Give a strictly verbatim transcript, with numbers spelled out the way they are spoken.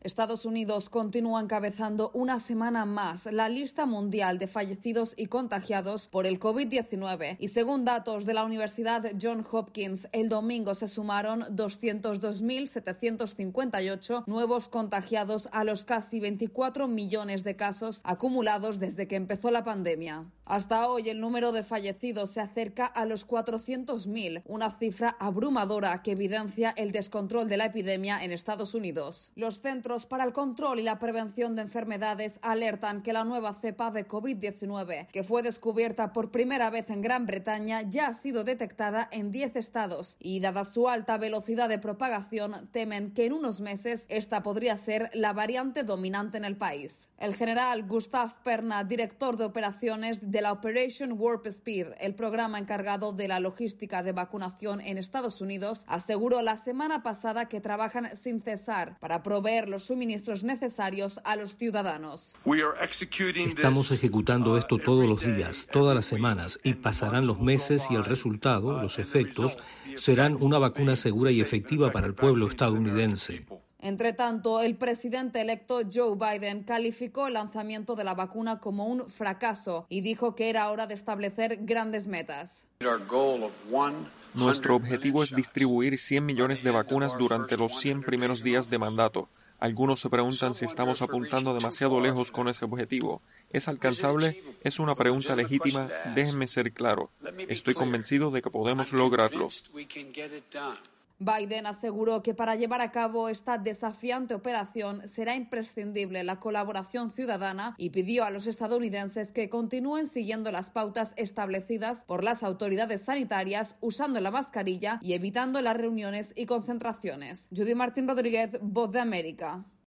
Estados Unidos continúa encabezando una semana más la lista mundial de fallecidos y contagiados por el COVID diecinueve y según datos de la Universidad Johns Hopkins, el domingo se sumaron doscientos dos mil setecientos cincuenta y ocho nuevos contagiados a los casi veinticuatro millones de casos acumulados desde que empezó la pandemia. Hasta hoy el número de fallecidos se acerca a los cuatrocientos mil, una cifra abrumadora que evidencia el descontrol de la epidemia en Estados Unidos. Los Centros para el Control y la Prevención de Enfermedades alertan que la nueva cepa de COVID diecinueve, que fue descubierta por primera vez en Gran Bretaña, ya ha sido detectada en diez estados y, dada su alta velocidad de propagación, temen que en unos meses esta podría ser la variante dominante en el país. El general Gustav Perna, director de operaciones de la Operation Warp Speed, el programa encargado de la logística de vacunación en Estados Unidos, aseguró la semana pasada que trabajan sin cesar para proveer los suministros necesarios a los ciudadanos. Estamos ejecutando esto todos los días, todas las semanas, y pasarán los meses y el resultado, los efectos, serán una vacuna segura y efectiva para el pueblo estadounidense. Entre tanto, el presidente electo Joe Biden calificó el lanzamiento de la vacuna como un fracaso y dijo que era hora de establecer grandes metas. Nuestro objetivo es distribuir cien millones de vacunas durante los cien primeros días de mandato. Algunos se preguntan si estamos apuntando demasiado lejos con ese objetivo. ¿Es alcanzable? Es una pregunta legítima. Déjenme ser claro. Estoy convencido de que podemos lograrlo. Biden aseguró que para llevar a cabo esta desafiante operación será imprescindible la colaboración ciudadana y pidió a los estadounidenses que continúen siguiendo las pautas establecidas por las autoridades sanitarias, usando la mascarilla y evitando las reuniones y concentraciones. Judy Martín Rodríguez, Voz de América.